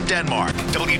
Denmark,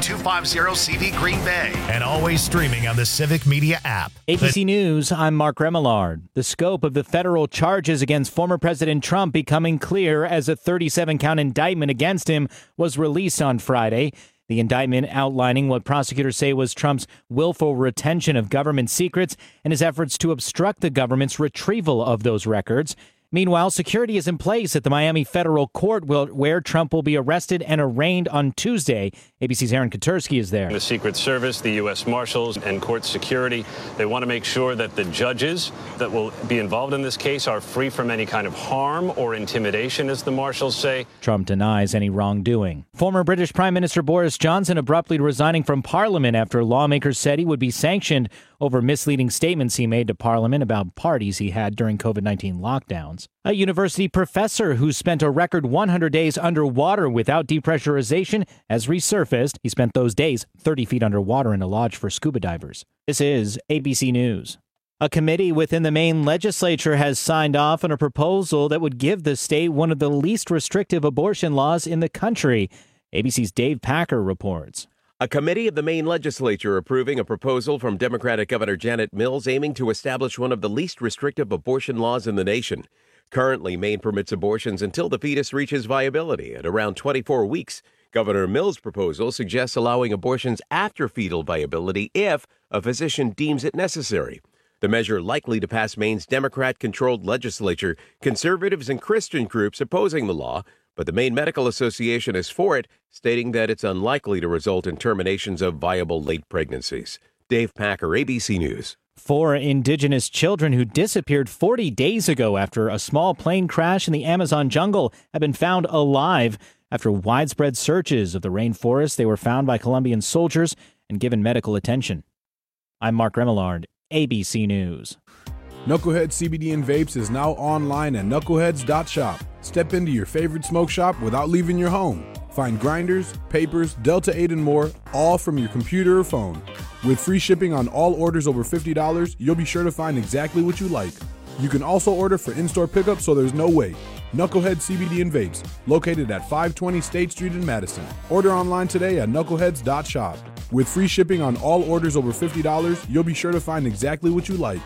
W250CV Green Bay, and always streaming on the Civic Media app. ABC News, I'm Mark Remillard. The scope of the federal charges against former President Trump becoming clear as a 37-count indictment against him was released on Friday. The indictment outlining what prosecutors say was Trump's willful retention of government secrets and his efforts to obstruct the government's retrieval of those records. Meanwhile, security is in place at the Miami federal court where Trump will be arrested and arraigned on Tuesday. ABC's Aaron Katursky is there. The Secret Service, the U.S. Marshals, and court security, they want to make sure that the judges that will be involved in this case are free from any kind of harm or intimidation, as the marshals say. Trump denies any wrongdoing. Former British Prime Minister Boris Johnson abruptly resigning from Parliament after lawmakers said he would be sanctioned over misleading statements he made to Parliament about parties he had during COVID-19 lockdowns. A university professor who spent a record 100 days underwater without depressurization has resurfaced. He spent those days 30 feet underwater in a lodge for scuba divers. This is ABC News. A committee within the Maine legislature has signed off on a proposal that would give the state one of the least restrictive abortion laws in the country. ABC's Dave Packer reports. A committee of the Maine legislature approving a proposal from Democratic Governor Janet Mills aiming to establish one of the least restrictive abortion laws in the nation. Currently, Maine permits abortions until the fetus reaches viability at around 24 weeks. Governor Mills' proposal suggests allowing abortions after fetal viability if a physician deems it necessary. The measure likely to pass Maine's Democrat-controlled legislature, conservatives and Christian groups opposing the law, but the Maine Medical Association is for it, stating that it's unlikely to result in terminations of viable late pregnancies. Dave Packer, ABC News. 4 indigenous children who disappeared 40 days ago after a small plane crash in the Amazon jungle have been found alive. After widespread searches of the rainforest, they were found by Colombian soldiers and given medical attention. I'm Mark Remillard, ABC News. Knucklehead CBD and Vapes is now online at knuckleheads.shop. Step into your favorite smoke shop without leaving your home. Find grinders, papers, Delta 8 and more, all from your computer or phone. With free shipping on all orders over $50, you'll be sure to find exactly what you like. You can also order for in-store pickup so there's no wait. Knucklehead CBD and Vapes, located at 520 State Street in Madison. Order online today at knuckleheads.shop. With free shipping on all orders over $50, you'll be sure to find exactly what you like.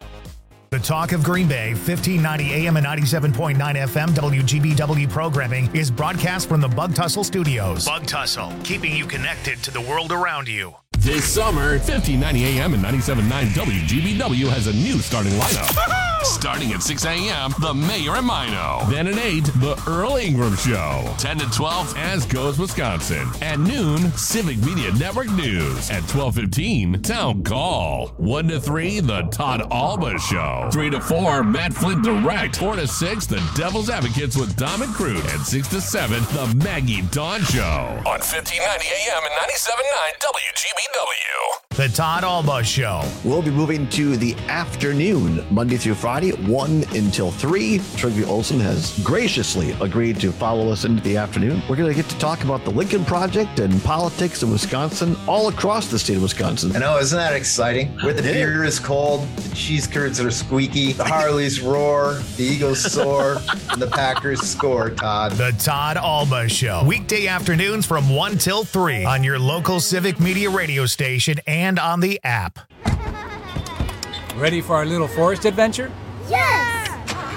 The Talk of Green Bay, 1590 AM and 97.9 FM WGBW programming is broadcast from the Bug Tussle Studios. Bug Tussle, keeping you connected to the world around you. This summer, 1590 AM and 97.9 WGBW has a new starting lineup. Starting at 6 a.m., The Mayor and Mino. Then at 8, The Earl Ingram Show. 10 to 12, As Goes Wisconsin. At noon, Civic Media Network News. At 12:15, Town Call. 1 to 3, The Todd Alba Show. 3 to 4, Matt Flint Direct. 4 to 6, The Devil's Advocates with Dom and Crute. And 6 to 7, The Maggie Dawn Show. On 1590 AM and 97.9 WGBW. The Todd Alba Show. We'll be moving to the afternoon, Monday through Friday, 1 until 3. Trygve Olsen has graciously agreed to follow us into the afternoon. We're going to get to talk about the Lincoln Project and politics in Wisconsin, all across the state of Wisconsin. I know, isn't that exciting? Where the beer is cold, the cheese curds are squeaky, the Harleys roar, the Eagles soar, and the Packers score, Todd. The Todd Alba Show. Weekday afternoons from 1 till 3 on your local Civic Media radio station and on the app. Ready for our little forest adventure? Yes!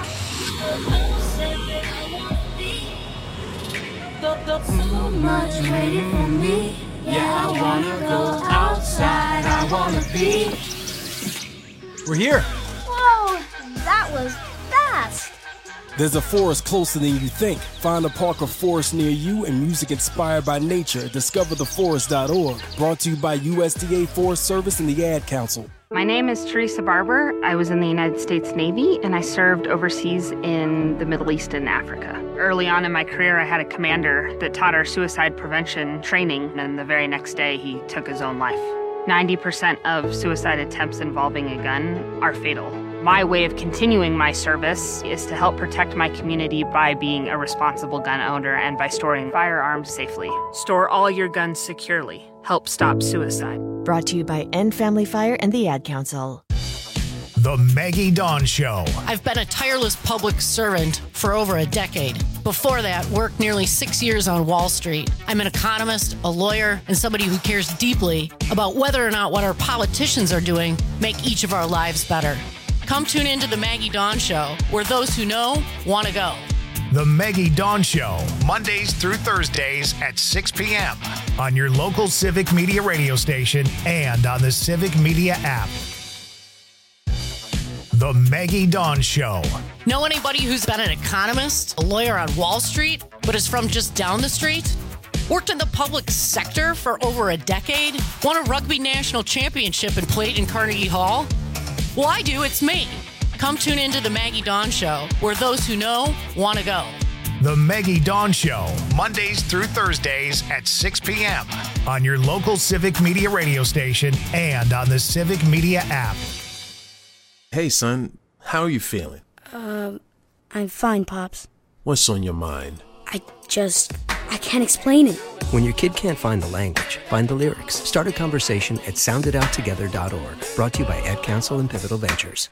So much waiting for me. Yeah, I wanna go outside. I wanna be. We're here. Whoa, that was fast. There's a forest closer than you think. Find a park or forest near you and music inspired by nature. DiscoverTheForest.org. Brought to you by USDA Forest Service and the Ad Council. My name is Teresa Barber. I was in the United States Navy, and I served overseas in the Middle East and Africa. Early on in my career, I had a commander that taught our suicide prevention training, and the very next day, he took his own life. 90% of suicide attempts involving a gun are fatal. My way of continuing my service is to help protect my community by being a responsible gun owner and by storing firearms safely. Store all your guns securely. Help stop suicide. Brought to you by End Family Fire and the Ad Council. The Maggie Dawn Show. I've been a tireless public servant for over a decade. Before that, worked nearly 6 years on Wall Street. I'm an economist, a lawyer, and somebody who cares deeply about whether or not what our politicians are doing make each of our lives better. Come tune into the Maggie Dawn Show, where those who know want to go. The Maggie Dawn Show, Mondays through Thursdays at 6 p.m. on your local Civic Media radio station and on the Civic Media app. The Maggie Dawn Show. Know anybody who's been an economist, a lawyer on Wall Street, but is from just down the street? Worked in the public sector for over a decade? Won a rugby national championship and played in Carnegie Hall? Well, I do. It's me. Come tune into the Maggie Dawn Show, where those who know want to go. The Maggie Dawn Show, Mondays through Thursdays at 6 p.m. on your local Civic Media radio station and on the Civic Media app. Hey, son, how are you feeling? I'm fine, Pops. What's on your mind? I can't explain it. When your kid can't find the language, find the lyrics. Start a conversation at sounditouttogether.org. Brought to you by Ad Council and Pivotal Ventures.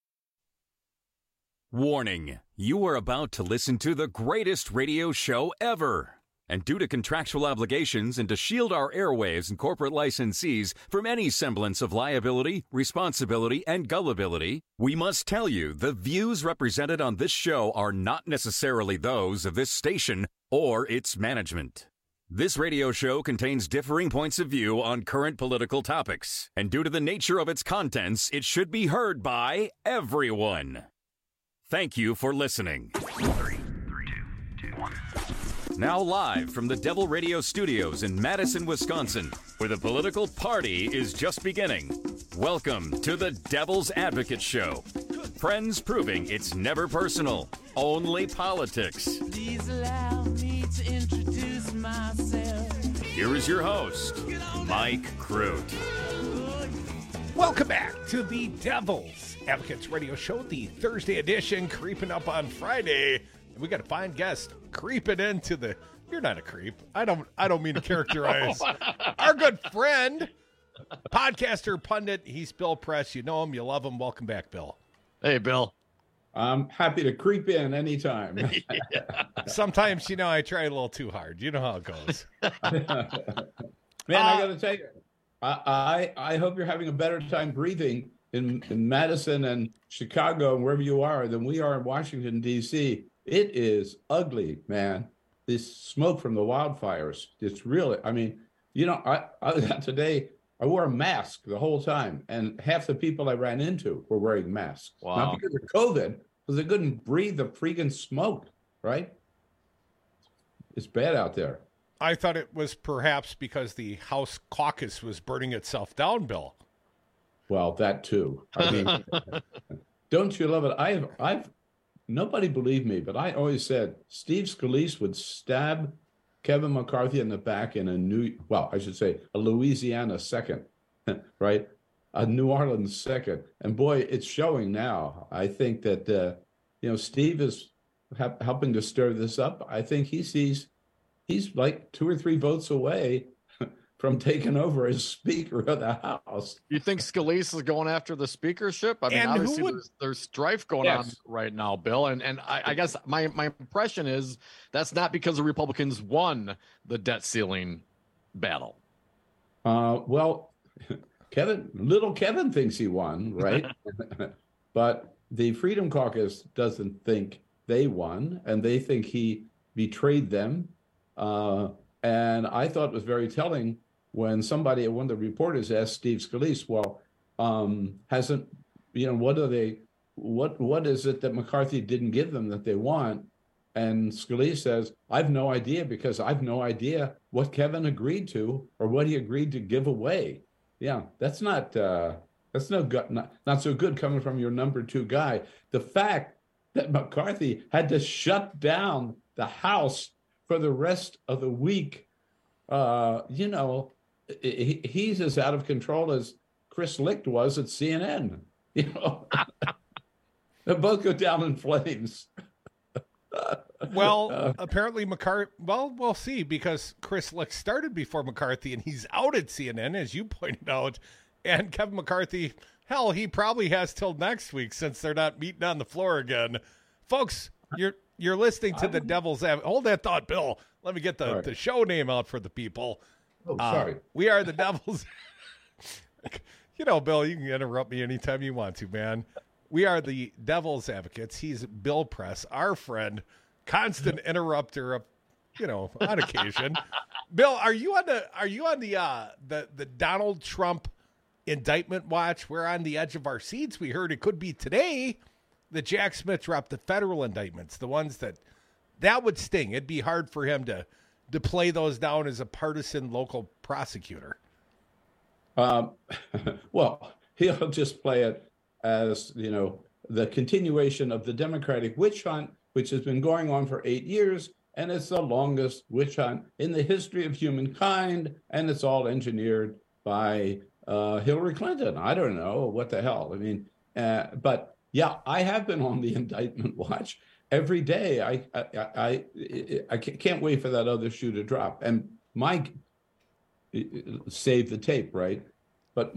Warning, you are about to listen to the greatest radio show ever. And due to contractual obligations and to shield our airwaves and corporate licensees from any semblance of liability, responsibility, and gullibility, we must tell you the views represented on this show are not necessarily those of this station or its management. This radio show contains differing points of view on current political topics, and due to the nature of its contents, it should be heard by everyone. Thank you for listening. 3, 2, 1. Now live from the Devil Radio Studios in Madison, Wisconsin, where the political party is just beginning. Welcome to the Devil's Advocate Show. Friends proving it's never personal, only politics. Please allow me to introduce myself. Here is your host, Mike Crute. Welcome back to the Devil's Advocates Radio Show, the Thursday edition, creeping up on Friday. We got a fine guest creeping into the. You're not a creep. I don't mean to characterize our good friend, podcaster, pundit. He's Bill Press. You know him. You love him. Welcome back, Bill. Hey, Bill. I'm happy to creep in anytime. Sometimes, I try a little too hard. You know how it goes. Man, I got to tell you, I hope you're having a better time breathing in Madison and Chicago and wherever you are than we are in Washington, D.C. It is ugly, man. This smoke from the wildfires. It's really, today, I wore a mask the whole time, and half the people I ran into were wearing masks. Wow. Not because of COVID, because they couldn't breathe the freaking smoke, right? It's bad out there. I thought it was perhaps because the House caucus was burning itself down, Bill. Well, that too. I mean, don't you love it? I've nobody believed me, but I always said Steve Scalise would stab Kevin McCarthy in the back in a Louisiana second, right? A New Orleans second. And boy, it's showing now. I think that, Steve is helping to stir this up. I think he's like 2 or 3 votes away from taking over as Speaker of the House. You think Scalise is going after the speakership? I mean, and obviously there's strife going on right now, Bill. And I guess my impression is that's not because the Republicans won the debt ceiling battle. Well, little Kevin thinks he won, right? But the Freedom Caucus doesn't think they won, and they think he betrayed them. And I thought it was very telling when one of the reporters asked Steve Scalise, what is it that McCarthy didn't give them that they want? And Scalise says, I've no idea, because I've no idea what Kevin agreed to or what he agreed to give away. Yeah, that's not so good coming from your number 2 guy. The fact that McCarthy had to shut down the House for the rest of the week, he's as out of control as Chris Licht was at CNN. They both go down in flames. Well, apparently McCarthy. Well, we'll see, because Chris Licht started before McCarthy, and he's out at CNN, as you pointed out. And Kevin McCarthy, hell, he probably has till next week, since they're not meeting on the floor again. Folks, You're listening to the Devil's Advocate. Hold that thought, Bill. Let me get the show name out for the people. Oh, sorry. We are the Devil's. Bill, you can interrupt me anytime you want to, man. We are the Devil's Advocates. He's Bill Press, our friend, constant interrupter, on occasion. Bill, are you on the Donald Trump indictment watch? We're on the edge of our seats. We heard it could be today that Jack Smith dropped the federal indictments, the ones that would sting. It'd be hard for him to play those down as a partisan local prosecutor. Well, he'll just play it as, the continuation of the Democratic witch hunt, which has been going on for 8 years, and it's the longest witch hunt in the history of humankind, and it's all engineered by Hillary Clinton. I don't know what the hell. I mean, but yeah, I have been on the indictment watch every day. I can't wait for that other shoe to drop. And Mike saved the tape, right? But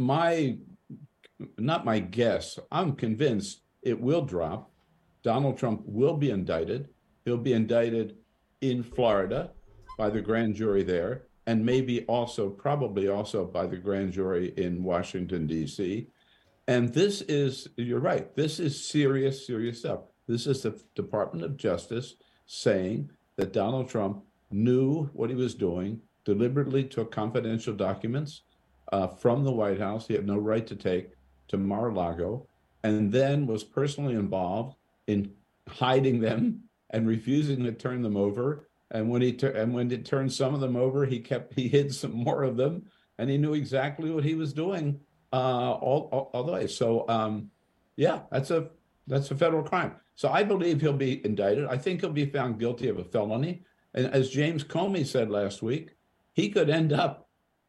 not my guess, I'm convinced it will drop. Donald Trump will be indicted. He'll be indicted in Florida by the grand jury there, and probably also by the grand jury in Washington, D.C. And this is, you're right, this is serious, serious stuff. This is the Department of Justice saying that Donald Trump knew what he was doing, deliberately took confidential documents from the White House he had no right to take to Mar-a-Lago, and then was personally involved in hiding them and refusing to turn them over. And when he turned some of them over, he hid some more of them, and he knew exactly what he was doing all the way. So yeah, that's a federal crime. So I believe he'll be indicted. I think he'll be found guilty of a felony. And as James Comey said last week, he could end up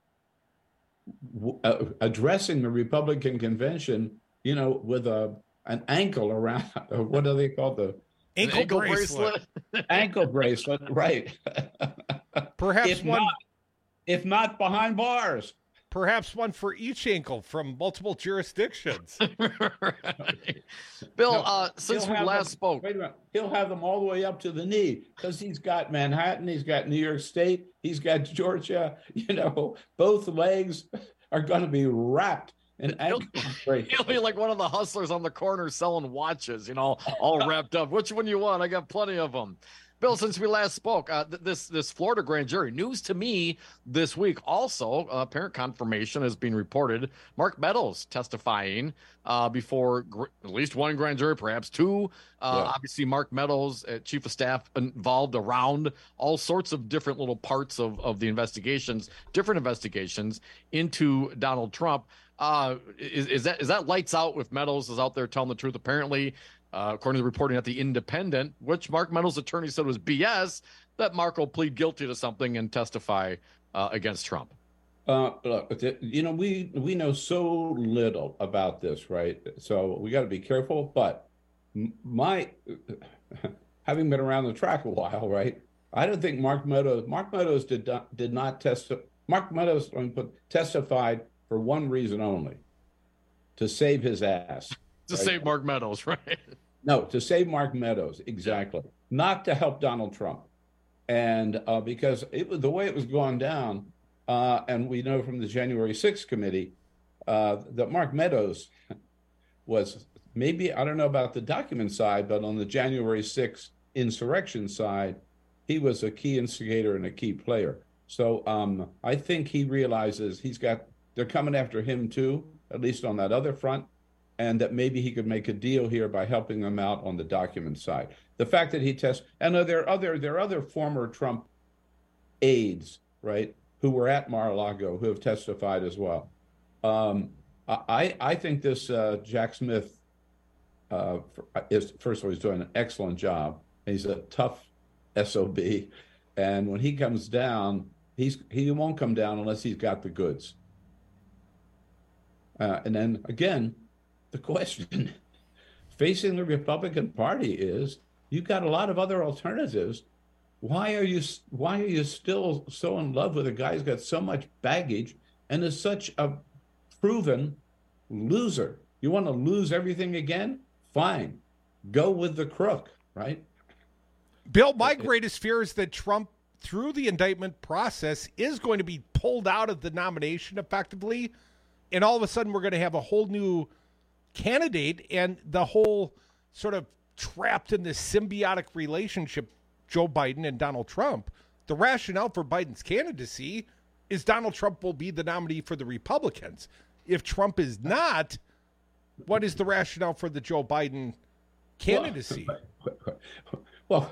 addressing the Republican convention, with an ankle around, what do they call the ankle bracelet? Ankle bracelet, right? Perhaps if not behind bars. Perhaps one for each ankle from multiple jurisdictions. Right. Bill, since we last spoke. Wait a minute. He'll have them all the way up to the knee because he's got Manhattan, he's got New York State, he's got Georgia. Both legs are going to be wrapped in ankle bracelets. He'll be like one of the hustlers on the corner selling watches, all wrapped up. Which one you want? I got plenty of them. Bill, since we last spoke, this Florida grand jury, news to me this week also, apparent confirmation has been reported. Mark Meadows testifying before at least one grand jury, perhaps two. Obviously, Mark Meadows, chief of staff, involved around all sorts of different little parts of the investigations, different investigations into Donald Trump. Is that lights out if Meadows is out there telling the truth? Apparently, according to the reporting at the Independent, which Mark Meadows' attorney said was BS, that Mark will plead guilty to something and testify against Trump. Look, we know so little about this, right? So we got to be careful. But having been around the track a while, right? I don't think Mark Meadows did not testify. Mark Meadows testified for one reason only: to save his ass. To save Mark Meadows, right? No, to save Mark Meadows, exactly. Not to help Donald Trump. And because the way it was going down, and we know from the January 6th committee, that Mark Meadows was maybe, I don't know about the document side, but on the January 6th insurrection side, he was a key instigator and a key player. So I think he realizes they're coming after him too, at least on that other front. And that maybe he could make a deal here by helping them out on the document side. The fact that he tests, and there are other former Trump aides, right, who were at Mar-a-Lago who have testified as well. I think this Jack Smith first of all, he's doing an excellent job. He's a tough SOB, and when he comes down, he won't come down unless he's got the goods. And then again, the question facing the Republican Party is, you've got a lot of other alternatives. Why are you still so in love with a guy who's got so much baggage and is such a proven loser? You want to lose everything again? Fine. Go with the crook, right? Bill, my greatest fear is that Trump, through the indictment process, is going to be pulled out of the nomination effectively, and all of a sudden we're going to have a whole new candidate, and the whole sort of trapped in this symbiotic relationship, Joe Biden and Donald Trump. The rationale for Biden's candidacy is Donald Trump will be the nominee for the Republicans. If Trump is not, what is the rationale for the Joe Biden candidacy? Well,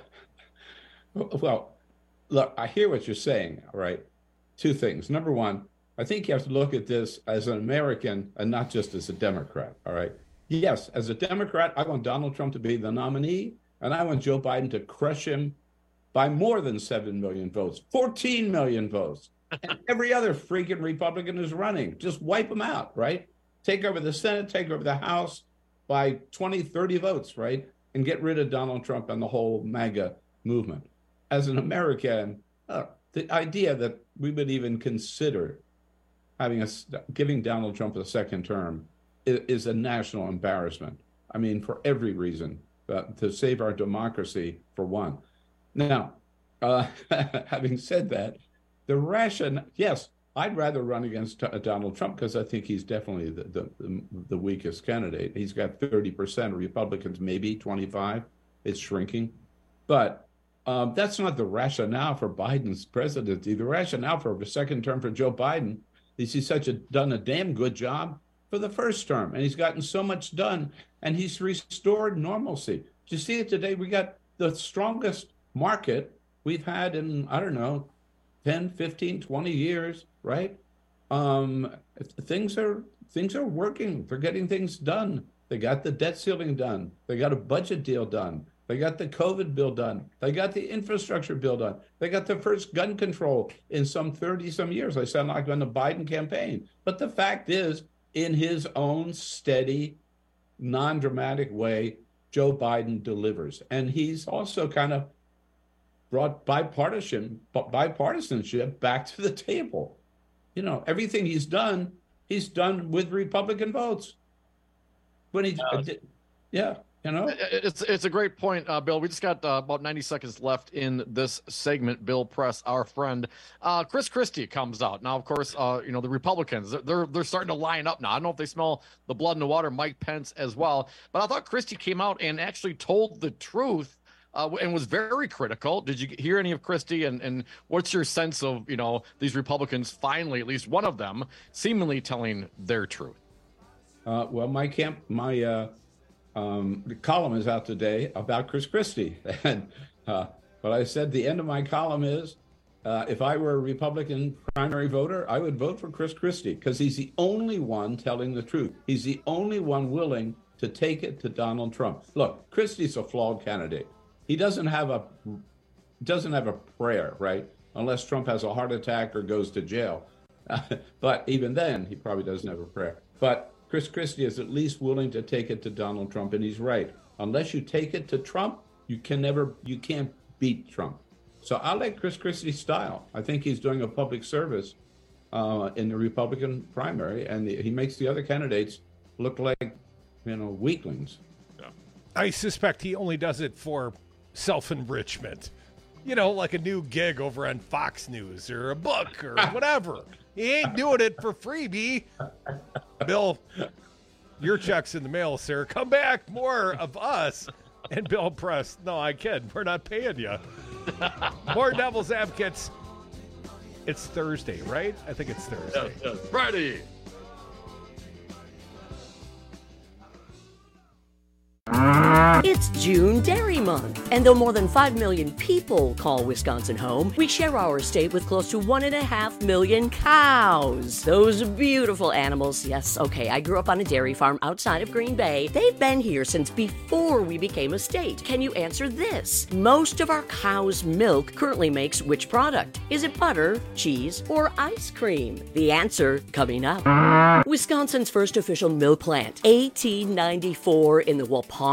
look, I hear what you're saying, all right? Two things. Number one, I think you have to look at this as an American and not just as a Democrat, all right? Yes, as a Democrat, I want Donald Trump to be the nominee, and I want Joe Biden to crush him by more than 7 million votes, 14 million votes. And every other freaking Republican is running. Just wipe them out, right? Take over the Senate, take over the House by 20, 30 votes, right? And get rid of Donald Trump and the whole MAGA movement. As an American, the idea that we would even consider giving Donald Trump a second term is a national embarrassment. I mean, for every reason, to save our democracy, for one. Now, having said that, the ration, yes, I'd rather run against Donald Trump because I think he's definitely the weakest candidate. He's got 30%, Republicans maybe 25. It's shrinking. But that's not the rationale for Biden's presidency. The rationale for a second term for Joe Biden is he's done a damn good job for the first term, and he's gotten so much done, and he's restored normalcy. Do you see it today? We got the strongest market we've had in, 10, 15, 20 years, right? Things are working. They're getting things done. They got the debt ceiling done. They got a budget deal done. They got the COVID bill done. They got the infrastructure bill done. They got the first gun control in some 30-some years. I sound like on the Biden campaign. But the fact is, in his own steady, non-dramatic way, Joe Biden delivers. And he's also kind of brought bipartisanship back to the table. You know, everything he's done with Republican votes. When he it's a great point, Bill. We just got about 90 seconds left in this segment. Bill Press, our friend, Chris Christie comes out now. Of course, the Republicans they're starting to line up now. I don't know if they smell the blood in the water. Mike Pence as well, but I thought Christie came out and actually told the truth. And was very critical. Did you hear any of Christie? And what's your sense of, these Republicans finally, at least one of them, seemingly telling their truth? Well, my column is out today about Chris Christie. And what I said, the end of my column is, if I were a Republican primary voter, I would vote for Chris Christie because he's the only one telling the truth. He's the only one willing to take it to Donald Trump. Look, Christie's a flawed candidate. He doesn't have a prayer, right? Unless Trump has a heart attack or goes to jail. But even then, he probably doesn't have a prayer. But Chris Christie is at least willing to take it to Donald Trump, and he's right. Unless you take it to Trump, you can't beat Trump. So I like Chris Christie's style. I think he's doing a public service in the Republican primary, and he makes the other candidates look like, weaklings. I suspect he only does it for self-enrichment, like a new gig over on Fox News or a book or whatever. He ain't doing it for freebie. Bill, your check's in the mail, sir. Come back, more of us and Bill Press. No, I kid. We're not paying you. More Devil's Advocates. It's Thursday, right? I think it's Thursday. Yes, Friday. It's June Dairy Month, and though more than 5 million people call Wisconsin home, we share our state with close to 1.5 million cows. Those beautiful animals. Yes, okay, I grew up on a dairy farm outside of Green Bay. They've been here since before we became a state. Can you answer this? Most of our cows' milk currently makes which product? Is it butter, cheese, or ice cream? The answer coming up. Wisconsin's first official milk plant, AT94 in the Waupun area,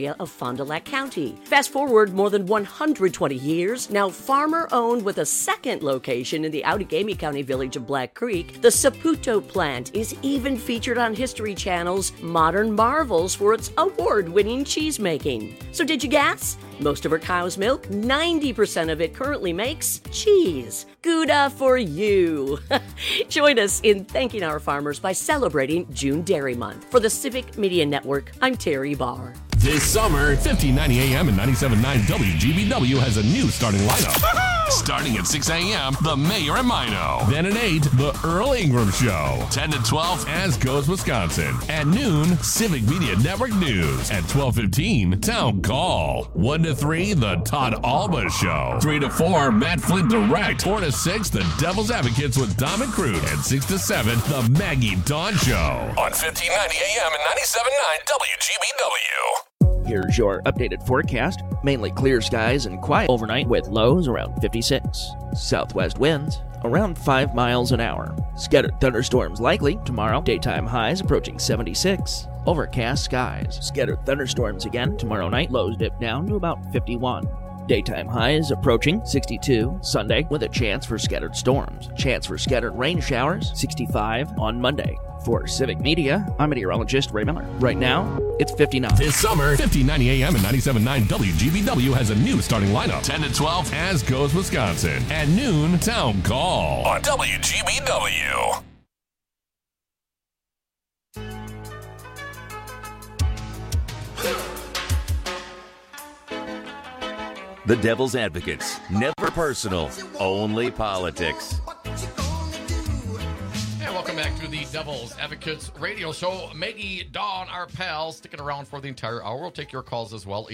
area of Fond du Lac County. Fast forward more than 120 years, now farmer-owned with a second location in the Outagamie County village of Black Creek, the Saputo plant is even featured on History Channel's Modern Marvels for its award-winning cheese making. So did you guess? Most of our cow's milk, 90% of it currently makes cheese. Gouda for you. Join us in thanking our farmers by celebrating June Dairy Month. For the Civic Media Network, I'm Terry Barr. This summer, 1590 AM and 97.9 WGBW has a new starting lineup. Starting at 6 a.m., The Mayor and Mino. Then at 8, The Earl Ingram Show. 10 to 12, As Goes Wisconsin. At noon, Civic Media Network News. At 12:15, Town Call. 1 to 3, The Todd Alba Show. 3 to 4, Matt Flint Direct. 4 to 6, The Devil's Advocates with Dom and Crude. And 6 to 7, The Maggie Dawn Show. On 1590 AM and 97.9 WGBW. Here's your updated forecast. Mainly clear skies and quiet overnight with lows around 56. Southwest winds around 5 miles an hour. Scattered thunderstorms likely tomorrow. Daytime highs approaching 76. Overcast skies. Scattered thunderstorms again tomorrow night. Lows dip down to about 51. Daytime highs approaching 62 Sunday with a chance for scattered storms. Chance for scattered rain showers 65 on Monday. For Civic Media, I'm meteorologist Ray Miller. Right now, it's 59. This summer, 1590 AM and 97.9 WGBW has a new starting lineup. 10 to 12, As Goes Wisconsin. At noon, Town Call. On WGBW. The Devil's Advocates. Never personal, only politics. And welcome back to the Devil's Advocates radio show. Maggie, Dawn, our pals, sticking around for the entire hour. We'll take your calls as well,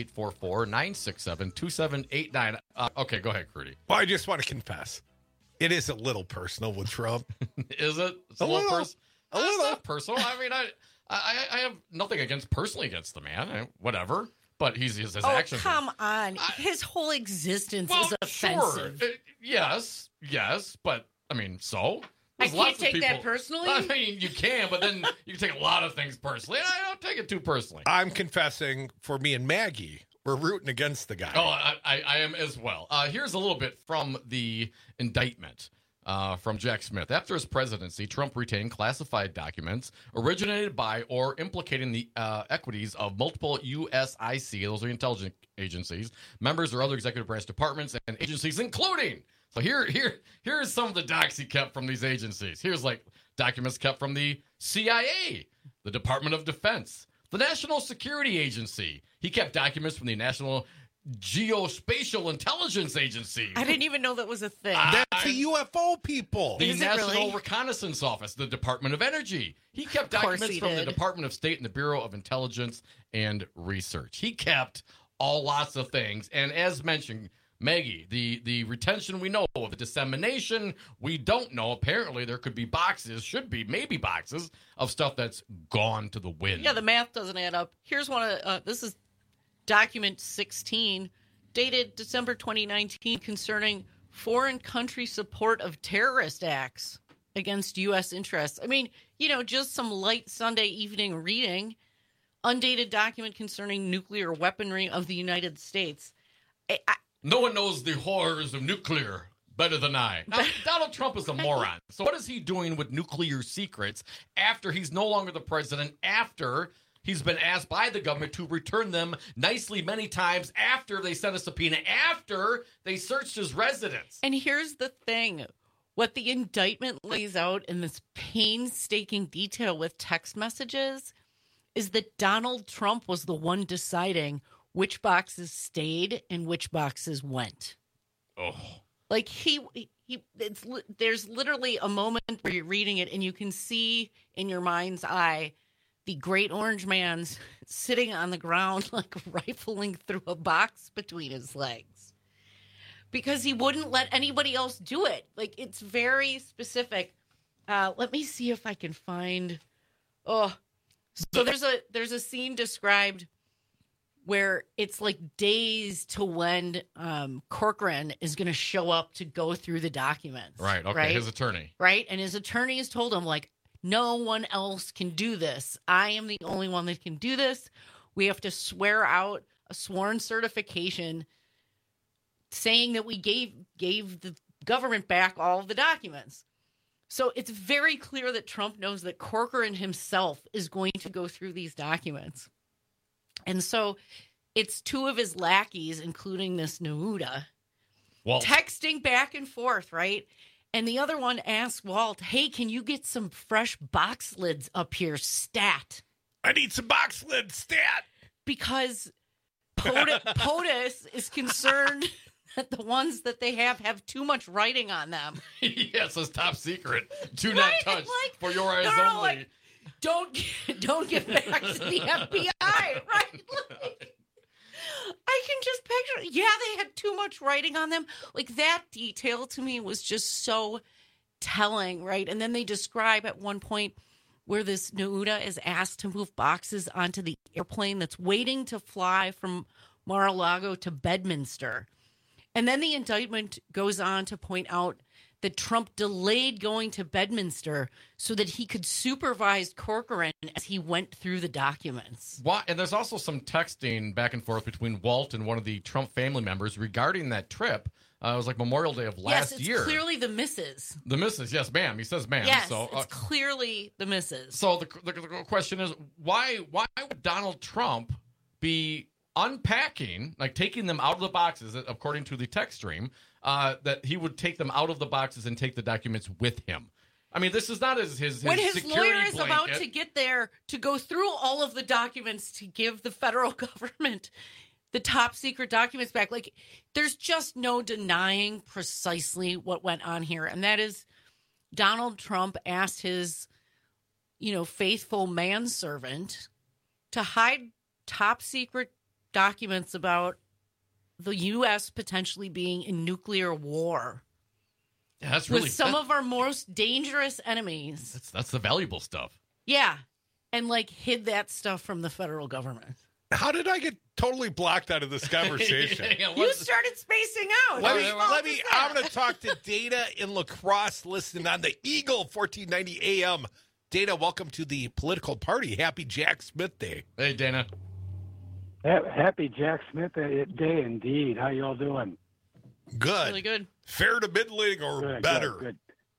844-967-2789. Okay, go ahead, Crudy. Well, I just want to confess. It is a little personal with Trump. Is it? It's a little personal? It's not personal. I mean, I have nothing personally against the man. Whatever. But his actions. Oh, come on. His whole existence is offensive. Sure. Yes, but, I mean, so? I can't take that personally? I mean, you can, but then you can take a lot of things personally. I don't take it too personally. I'm confessing for me and Maggie, we're rooting against the guy. Oh, I am as well. Here's a little bit from the indictment. From Jack Smith. After his presidency, Trump retained classified documents originated by or implicating the equities of multiple USIC, those are intelligence agencies, members or other executive branch departments and agencies, including. So here's some of the docs he kept from these agencies. Here's like documents kept from the CIA, the Department of Defense, the National Security Agency. He kept documents from the National Geospatial Intelligence Agency. I didn't even know that was a thing. That's the UFO people. The National Reconnaissance Office, the Department of Energy. He kept documents from the Department of State and the Bureau of Intelligence and Research. He kept lots of things. And as mentioned, Maggie, the retention we know of, the dissemination we don't know. Apparently there could be maybe boxes of stuff that's gone to the wind. Yeah, the math doesn't add up. Here's one of this is Document 16, dated December 2019, concerning foreign country support of terrorist acts against U.S. interests. I mean, just some light Sunday evening reading. Undated document concerning nuclear weaponry of the United States. No one knows the horrors of nuclear better than I. Now, Donald Trump is a moron. So what is he doing with nuclear secrets after he's no longer the president, after he's been asked by the government to return them nicely many times, after they sent a subpoena, after they searched his residence? And here's the thing. What the indictment lays out in this painstaking detail with text messages is that Donald Trump was the one deciding which boxes stayed and which boxes went. Oh. Like there's literally a moment where you're reading it and you can see in your mind's eye the great orange man's sitting on the ground, like rifling through a box between his legs because he wouldn't let anybody else do it. Like, it's very specific. Let me see if I can find. So there's a scene described where it's like days to when Corcoran is going to show up to go through the documents. Right. Okay. Right? His attorney. Right. And his attorney has told him, like, no one else can do this. I am the only one that can do this. We have to swear out a sworn certification saying that we gave the government back all of the documents. So it's very clear that Trump knows that Corcoran himself is going to go through these documents. And so it's two of his lackeys, including this Nauta, texting back and forth, right? And the other one asks Walt, hey, can you get some fresh box lids up here, stat? I need some box lids, stat. Because POTUS is concerned that the ones that they have too much writing on them. Yes, it's top secret. Do not touch for your eyes only. Like, don't get back to the FBI, right? I can just picture, they had too much writing on them. Like, that detail to me was just so telling, right? And then they describe at one point where this Nauta is asked to move boxes onto the airplane that's waiting to fly from Mar-a-Lago to Bedminster. And then the indictment goes on to point out that Trump delayed going to Bedminster so that he could supervise Corcoran as he went through the documents. And there's also some texting back and forth between Walt and one of the Trump family members regarding that trip. It was like Memorial Day of last year. Yes, it's clearly the missus. The missus, yes, ma'am. He says ma'am. Yes, so, it's clearly the missus. So the question is, why would Donald Trump be unpacking, like taking them out of the boxes, according to the text stream, that he would take them out of the boxes and take the documents with him? I mean, this is not his when his security lawyer is blanket. about to get there to go through all of the documents to give the federal government the top secret documents back. Like, there's just no denying precisely what went on here. And that is Donald Trump asked his, faithful manservant to hide top secret documents about the U.S. potentially being in nuclear war. Yeah, that's really with some of our most dangerous enemies. That's the valuable stuff. Yeah. And hid that stuff from the federal government. How did I get totally blocked out of this conversation? You started spacing out. I'm going to talk to Dana in La Crosse, listening on the Eagle 1490 AM. Dana, welcome to the political party. Happy Jack Smith Day. Hey, Dana. Happy Jack Smith Day indeed. How y'all doing? Good. Really good. Fair to middling or better?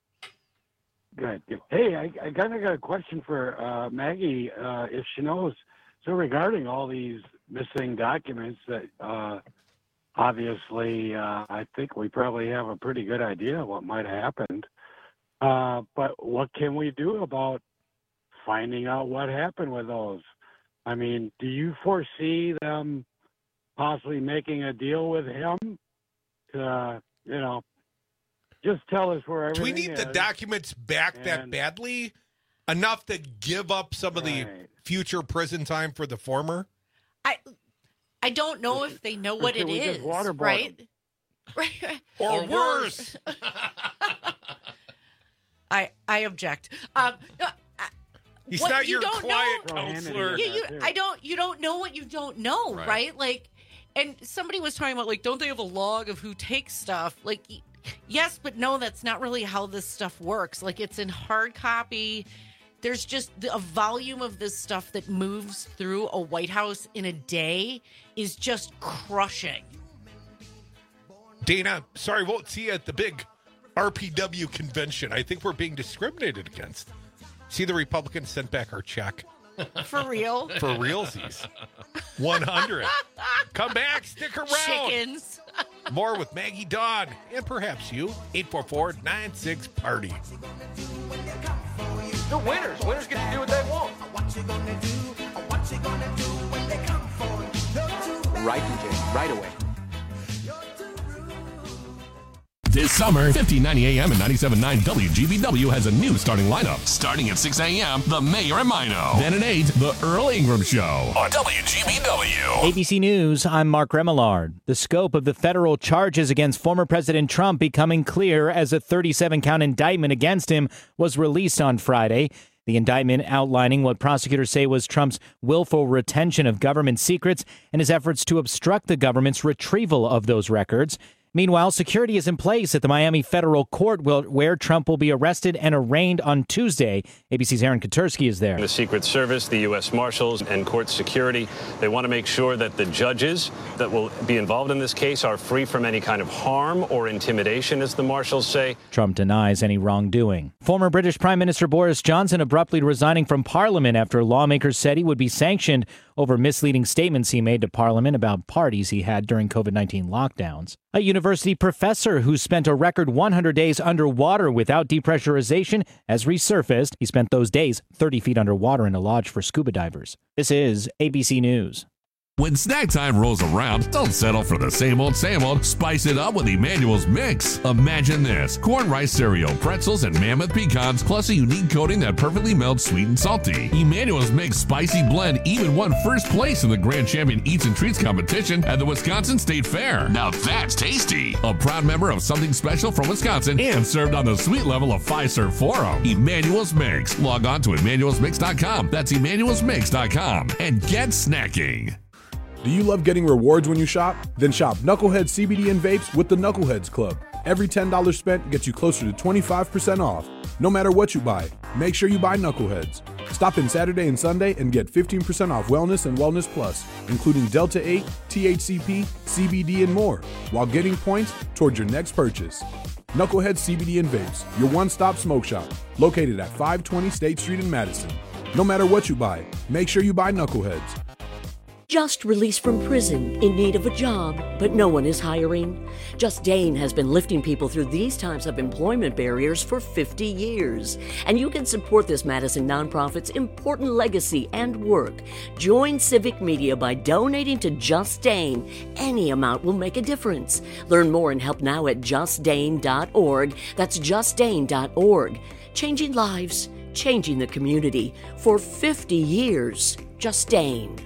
Good. Hey, I kind of got a question for Maggie, if she knows. So regarding all these missing documents that obviously I think we probably have a pretty good idea of what might have happened. But what can we do about finding out what happened with those? I mean, do you foresee them possibly making a deal with him to, just tell us where everything is? Do we need the documents back that badly? Enough to give up some of the future prison time for the former? I don't know if they know what it is, right? Right. Or worse. I object. He's not your quiet counselor. You don't know what you don't know, right? And somebody was talking about, don't they have a log of who takes stuff? Yes, but no, that's not really how this stuff works. It's in hard copy. There's just a volume of this stuff that moves through a White House in a day is just crushing. Dana, sorry, won't see you at the big RPW convention. I think we're being discriminated against. See, the Republicans sent back our check. For real? For realsies. 100. Come back. Stick around. Chickens. More with Maggie Dawn and perhaps you. 844-96-PARTY. The winners. Winners get to do what they want. Right, DJ. Right away. This summer, 1590 AM and 97.9 WGBW has a new starting lineup. Starting at 6 a.m., The Mayor and Mino. Then at 8, The Earl Ingram Show on WGBW. ABC News, I'm Mark Remillard. The scope of the federal charges against former President Trump becoming clear as a 37-count indictment against him was released on Friday. The indictment outlining what prosecutors say was Trump's willful retention of government secrets and his efforts to obstruct the government's retrieval of those records. Meanwhile, security is in place at the Miami federal court where Trump will be arrested and arraigned on Tuesday. ABC's Aaron Katursky is there. The Secret Service, the U.S. Marshals, and court security, they want to make sure that the judges that will be involved in this case are free from any kind of harm or intimidation, as the marshals say. Trump denies any wrongdoing. Former British Prime Minister Boris Johnson abruptly resigning from Parliament after lawmakers said he would be sanctioned over misleading statements he made to Parliament about parties he had during COVID-19 lockdowns. A university professor who spent a record 100 days underwater without depressurization has resurfaced. He spent those days 30 feet underwater in a lodge for scuba divers. This is ABC News. When snack time rolls around, don't settle for the same old, Spice it up with Emmanuel's Mix. Imagine this: corn rice cereal, pretzels, and mammoth pecans, plus a unique coating that perfectly melts sweet and salty. Emmanuel's Mix Spicy Blend even won first place in the Grand Champion Eats and Treats competition at the Wisconsin State Fair. Now that's tasty. A proud member of Something Special from Wisconsin and served on the sweet level of Fiserv Forum. Emmanuel's Mix. Log on to emmanuelsmix.com. That's emmanuelsmix.com. And get snacking. Do you love getting rewards when you shop? Then shop Knucklehead CBD and vapes with the Knuckleheads Club. Every $10 spent gets you closer to 25% off. No matter what you buy, make sure you buy Knuckleheads. Stop in Saturday and Sunday and get 15% off Wellness and Wellness Plus, including Delta 8, THCP, CBD, and more, while getting points towards your next purchase. Knucklehead CBD and vapes, your one-stop smoke shop, located at 520 State Street in Madison. No matter what you buy, make sure you buy Knuckleheads. Just released from prison, in need of a job, but no one is hiring? Just Dane has been lifting people through these types of employment barriers for 50 years. And you can support this Madison nonprofit's important legacy and work. Join Civic Media by donating to Just Dane. Any amount will make a difference. Learn more and help now at justdane.org. That's justdane.org. Changing lives, changing the community. For 50 years, Just Dane.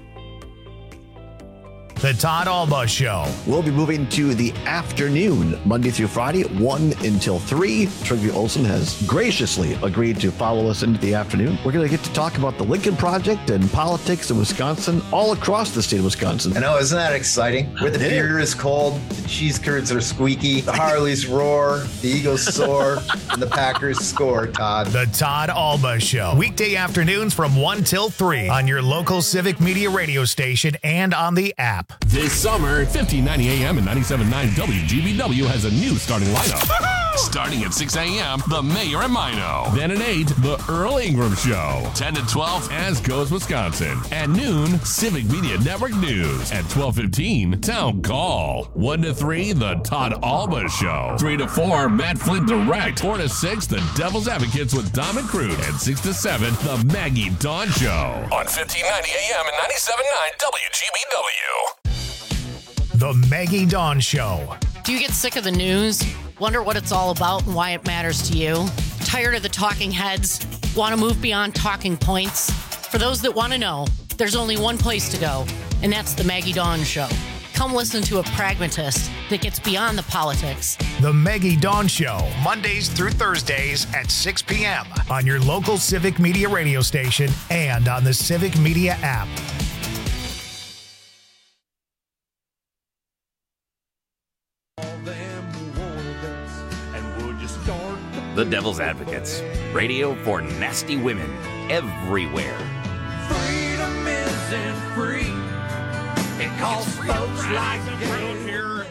The Todd Alba Show. We'll be moving to the afternoon, Monday through Friday, 1 until 3. Trygve Olsen has graciously agreed to follow us into the afternoon. We're going to get to talk about the Lincoln Project and politics in Wisconsin, all across the state of Wisconsin. I know, isn't that exciting? Where the beer is cold, the cheese curds are squeaky, the Harleys roar, the Eagles soar, and the Packers score, Todd. The Todd Alba Show. Weekday afternoons from 1 till 3 on your local Civic Media radio station and on the app. This summer, 1590 AM and 97.9 WGBW has a new starting lineup. Starting at 6 a.m., The Mayor and Mino. Then at 8, The Earl Ingram Show. 10 to 12, As Goes Wisconsin. At noon, Civic Media Network News. At 12:15, Town Call. 1 to 3, The Todd Alba Show. 3 to 4, Matt Flint Direct. 4 to 6, The Devil's Advocates with Dom and Crude. And 6 to 7, The Maggie Dawn Show. On 1590 AM and 97.9 WGBW. The Maggie Dawn Show. Do you get sick of the news? Wonder what it's all about and why it matters to you? Tired of the talking heads? Want to move beyond talking points? For those that want to know, there's only one place to go, and that's the Maggie Dawn Show. Come listen to a pragmatist that gets beyond the politics. The Maggie Dawn Show, Mondays through Thursdays at 6 p.m. on your local Civic Media radio station and on the Civic Media app. The Devil's Advocates. Radio for nasty women everywhere. Freedom isn't free. It costs folks like here.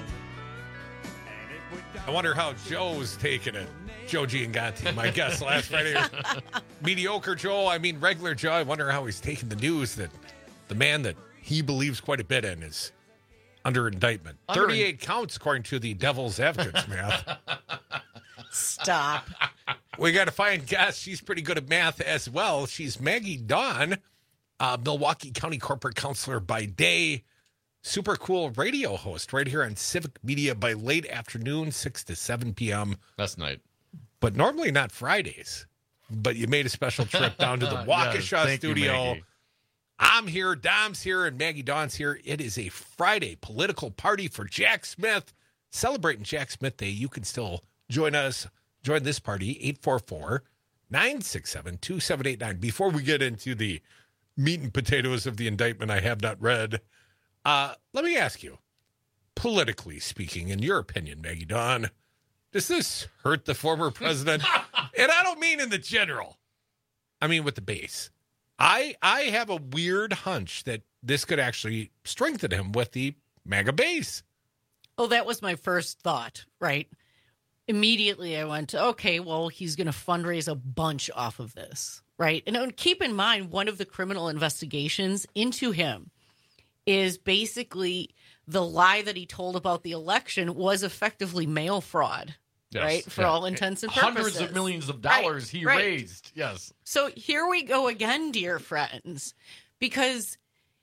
I wonder how Joe's taking it. Joe Gianganti, my guest last Friday. Mediocre Joe, I mean regular Joe. I wonder how he's taking the news that the man that he believes quite a bit in is under indictment. 38 counts according to the Devil's Advocates math. Stop. We got to find guests. She's pretty good at math as well. She's Maggie Dawn, Milwaukee County Corporate Counselor by day, super cool radio host right here on Civic Media by late afternoon, 6 to 7 p.m. That's night. But normally not Fridays. But you made a special trip down to the Waukesha studio. I'm here, Dom's here, and Maggie Dawn's here. It is a Friday political party for Jack Smith. Celebrating Jack Smith Day. You can still join us. Join this party, 844-967-2789. Before we get into the meat and potatoes of the indictment I have not read, let me ask you, politically speaking, in your opinion, Maggie Dawn, does this hurt the former president? And I don't mean in the general. I mean with the base. I have a weird hunch that this could actually strengthen him with the MAGA base. Oh, that was my first thought, right? Immediately I went, okay, well, he's going to fundraise a bunch off of this, right? And keep in mind, one of the criminal investigations into him is basically the lie that he told about the election was effectively mail fraud. Yes, right? For all intents and purposes. Hundreds of millions of dollars he raised. Yes. So here we go again, dear friends, because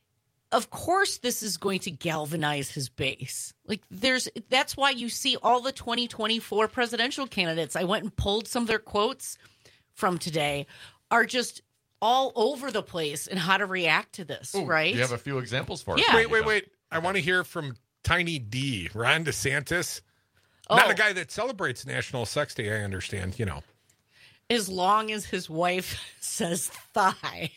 of course this is going to galvanize his base. Like that's why you see all the 2024 presidential candidates. I went and pulled some of their quotes from today are just all over the place in how to react to this, right? Do you have a few examples for us? Yeah. Wait. I want to hear from Tiny D, Ron DeSantis. Not a guy that celebrates National Sex Day, I understand, As long as his wife says thigh,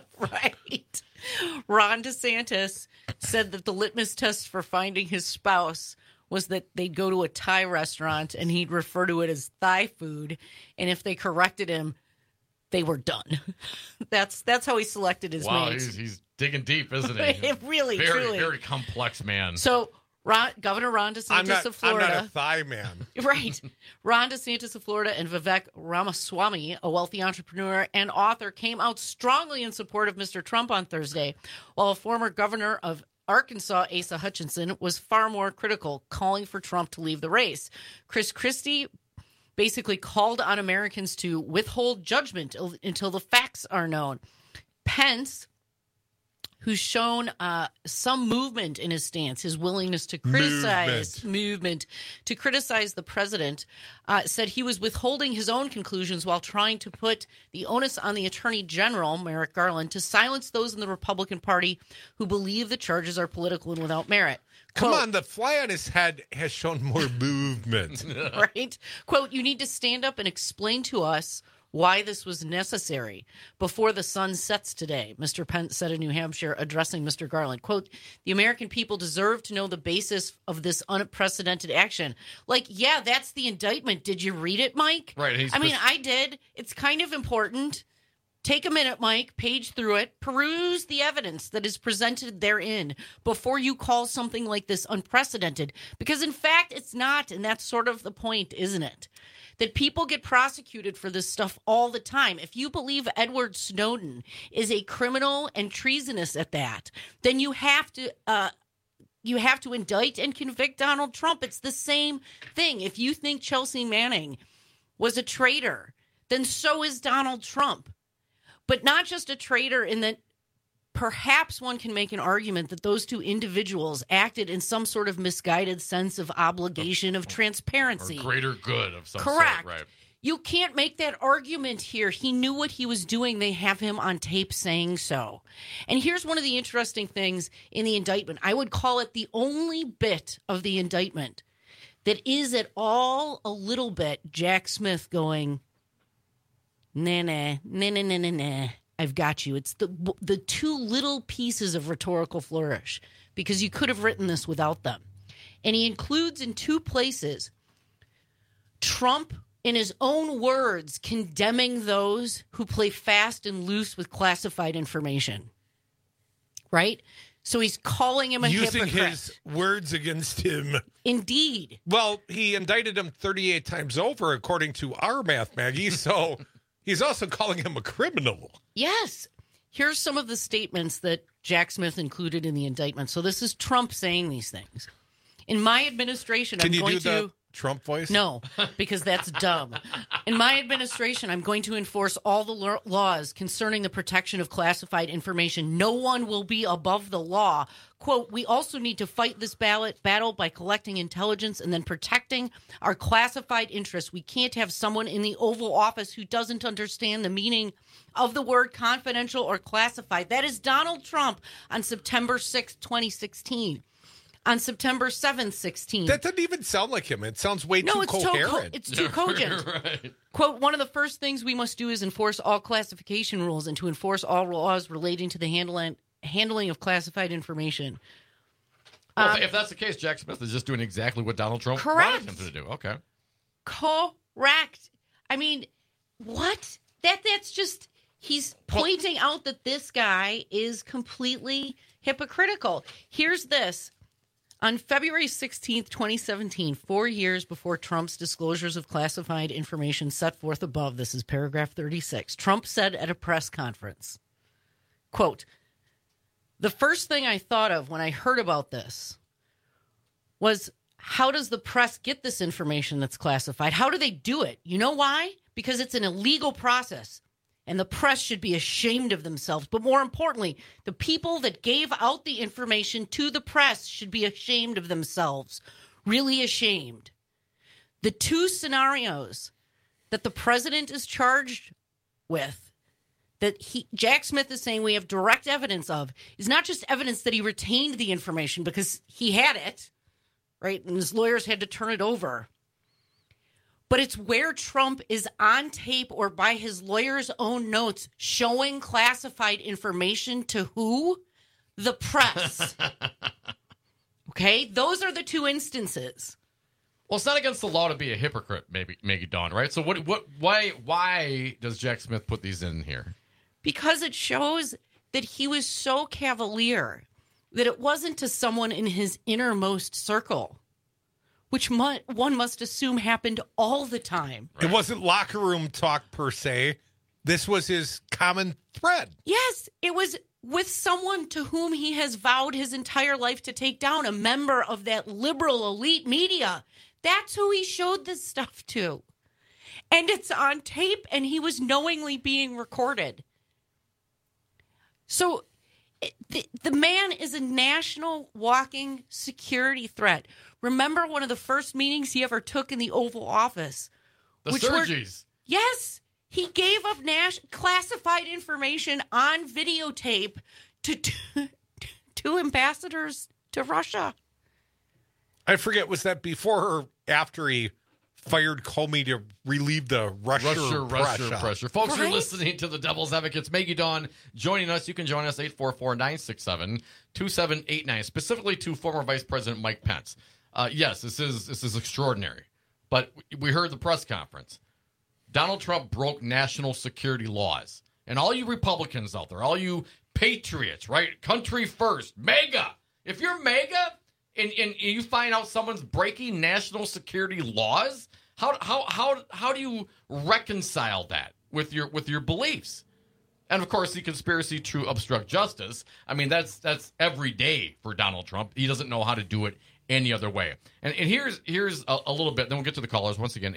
right? Ron DeSantis said that the litmus test for finding his spouse was that they'd go to a Thai restaurant and he'd refer to it as Thai food. And if they corrected him, they were done. That's how he selected his mate. He's digging deep, isn't he? Really, very, truly. Very complex man. So Governor Ron DeSantis of Florida. I'm not a thigh man. Right. Ron DeSantis of Florida and Vivek Ramaswamy, a wealthy entrepreneur and author, came out strongly in support of Mr. Trump on Thursday, while a former governor of Arkansas, Asa Hutchinson, was far more critical, calling for Trump to leave the race. Chris Christie basically called on Americans to withhold judgment until the facts are known. Pence, who's shown some movement in his stance, his willingness to criticize to criticize the president, said he was withholding his own conclusions while trying to put the onus on the Attorney General, Merrick Garland, to silence those in the Republican Party who believe the charges are political and without merit. Come Quote, on, the fly on his head has shown more movement. Right? Quote, you need to stand up and explain to us why this was necessary before the sun sets today, Mr. Pence said in New Hampshire, addressing Mr. Garland. Quote, the American people deserve to know the basis of this unprecedented action. Like, yeah, that's the indictment. Did you read it, Mike? Right. I did. It's kind of important. Take a minute, Mike, page through it, peruse the evidence that is presented therein before you call something like this unprecedented. Because, in fact, it's not, and that's sort of the point, isn't it? That people get prosecuted for this stuff all the time. If you believe Edward Snowden is a criminal and treasonous at that, then you have to indict and convict Donald Trump. It's the same thing. If you think Chelsea Manning was a traitor, then so is Donald Trump. But not just a traitor in that perhaps one can make an argument that those two individuals acted in some sort of misguided sense of obligation of transparency. Or greater good of some Correct. sort, right? You can't make that argument here. He knew what he was doing. They have him on tape saying so. And here's one of the interesting things in the indictment. I would call it the only bit of the indictment that is at all a little bit Jack Smith going, nah, I've got you. It's the two little pieces of rhetorical flourish, because you could have written this without them. And he includes in two places Trump, in his own words, condemning those who play fast and loose with classified information. Right? So he's calling him a Using hypocrite. his words against him. Indeed. Well, he indicted him 38 times over, according to our math, Maggie, so he's also calling him a criminal. Yes. Here's some of the statements that Jack Smith included in the indictment. So this is Trump saying these things. In my administration, Can I'm you going do to... the Trump voice? No, because that's dumb. In my administration, I'm going to enforce all the laws concerning the protection of classified information. No one will be above the law. Quote, we also need to fight this battle by collecting intelligence and then protecting our classified interests. We can't have someone in the Oval Office who doesn't understand the meaning of the word confidential or classified. That is Donald Trump on September 6th, 2016. On September 7th, 16. That doesn't even sound like him. It sounds way too coherent. It's too cogent. Right. Quote, one of the first things we must do is enforce all classification rules and to enforce all laws relating to the handling of classified information. Well, if that's the case, Jack Smith is just doing exactly what Donald Trump Correct. wanted him to do. Okay. Correct. I mean, what? That's just, he's pointing out that this guy is completely hypocritical. Here's this. On February 16th, 2017, 4 years before Trump's disclosures of classified information set forth above, this is paragraph 36, Trump said at a press conference, quote, "The first thing I thought of when I heard about this was, how does the press get this information that's classified? How do they do it? You know why? Because it's an illegal process. And the press should be ashamed of themselves. But more importantly, the people that gave out the information to the press should be ashamed of themselves. Really ashamed. The two scenarios that the president is charged with, that Jack Smith is saying we have direct evidence of, is not just evidence that he retained the information because he had it, right? And his lawyers had to turn it over. But it's where Trump is on tape or by his lawyer's own notes showing classified information to who? The press. Okay? Those are the two instances. Well, it's not against the law to be a hypocrite, maybe, Maggie Dawn, right? So why does Jack Smith put these in here? Because it shows that he was so cavalier that it wasn't to someone in his innermost circle, which one must assume happened all the time. It wasn't locker room talk per se. This was his common thread. Yes, it was with someone to whom he has vowed his entire life to take down, a member of that liberal elite media. That's who he showed this stuff to. And it's on tape, and he was knowingly being recorded. So the man is a national walking security threat. Remember one of the first meetings he ever took in the Oval Office? The Sergis. Yes. He gave up classified information on videotape to ambassadors to Russia. I forget, was that before or after he fired Comey to relieve the Russia pressure? Folks, you're listening to the Devil's Advocates. Maggie Dawn joining us. You can join us 844-967-2789, specifically to former Vice President Mike Pence. Yes, this is extraordinary. But we heard the press conference. Donald Trump broke national security laws. And all you Republicans out there, all you patriots, right? Country first, MAGA. If you're MAGA and you find out someone's breaking national security laws, how do you reconcile that with your beliefs? And of course, the conspiracy to obstruct justice. I mean, that's every day for Donald Trump. He doesn't know how to do it any other way. And here's a little bit, then we'll get to the callers. Once again,